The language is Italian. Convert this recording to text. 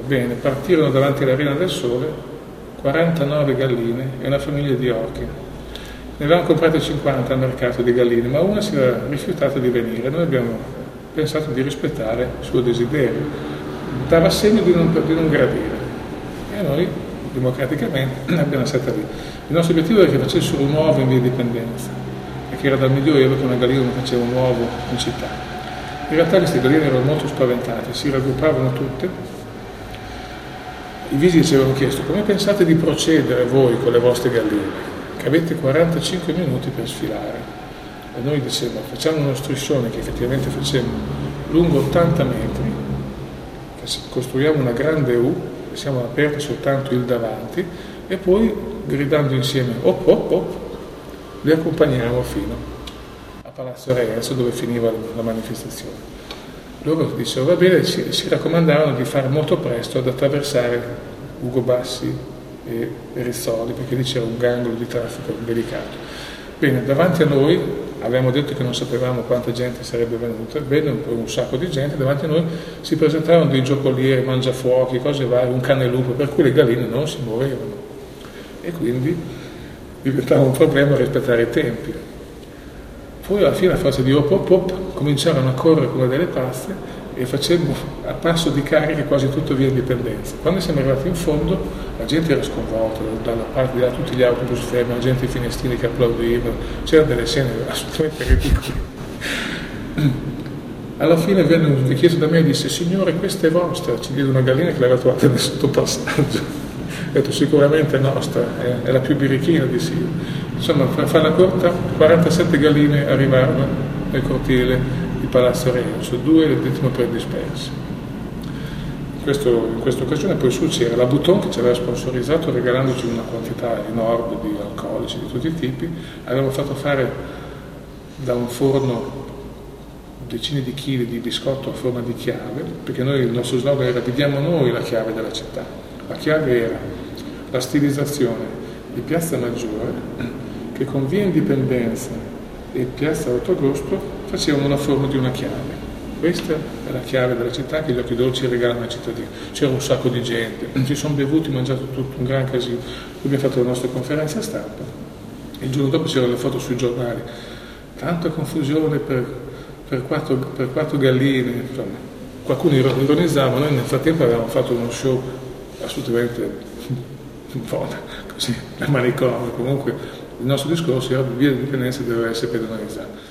Bene, partirono davanti all'Arena del Sole 49 galline e una famiglia di orchi. Ne avevamo comprate 50 al mercato di galline, ma una si era rifiutata di venire. Noi abbiamo pensato di rispettare il suo desiderio. Dava segno di non gradire. E noi, democraticamente, l'abbiamo lasciata lì. Il nostro obiettivo era che facessero un uovo in via Dipendenza, perché era dal Medioevo che una gallina non faceva un uovo in città. In realtà queste galline erano molto spaventate, si raggruppavano tutte. I vigili ci avevano chiesto: come pensate di procedere voi con le vostre galline? Che avete 45 minuti per sfilare. E noi dicevamo: facciamo uno striscione che effettivamente facemmo lungo 80 metri, costruiamo una grande U, siamo aperti soltanto il davanti, e poi gridando insieme op op op li accompagniamo fino a Palazzo Reenzo, dove finiva la manifestazione. Loro dicevano: va bene, si raccomandavano di fare molto presto ad attraversare Ugo Bassi e Rizzoli, perché lì c'era un gangolo di traffico delicato. Bene, davanti a noi avevamo detto che non sapevamo quanta gente sarebbe venuta, bene, un sacco di gente, davanti a noi si presentavano dei giocolieri, mangiafuochi, cose varie, un cane lupo, per cui le galline non si muovevano. E quindi diventava un problema rispettare i tempi. Poi alla fine, a forza di op op op, cominciarono a correre come delle pazze e facemmo a passo di carica quasi tutto via Indipendenza. Quando siamo arrivati in fondo, la gente era sconvolta, dalla parte di là tutti gli autobus fermi, la gente ai finestrini che applaudivano, c'erano delle scene assolutamente ridicole. Alla fine venne un vecchietto da me e disse: signore, questa è vostra, ci diede una gallina che l'aveva trovata nel sottopassaggio. Ho detto: sicuramente è nostra, è la più birichina di sì. Insomma, per farla corta, 47 galline arrivarono nel cortile di Palazzo Reenzo, 2 le vittime predisperse. In questa occasione poi su c'era la Bouton che ci aveva sponsorizzato regalandoci una quantità enorme di alcolici di tutti i tipi. Avevamo fatto fare da un forno decine di chili di biscotto a forma di chiave, perché noi, il nostro slogan era: vi diamo noi la chiave della città. La chiave era la stilizzazione di Piazza Maggiore, che con via Indipendenza e Piazza 8 Agosto facevano una forma di una chiave. Questa è la chiave della città che gli occhi dolci regalano ai cittadini. C'era un sacco di gente, ci sono bevuti, mangiato tutto, un gran casino. Abbiamo fatto la nostra conferenza stampa. Il giorno dopo c'erano le foto sui giornali. Tanta confusione per quattro galline. Insomma, qualcuno ironizzava, noi nel frattempo avevamo fatto uno show assolutamente così, la manicomio. Comunque il nostro discorso era che via Indipendenza doveva essere pedonalizzata.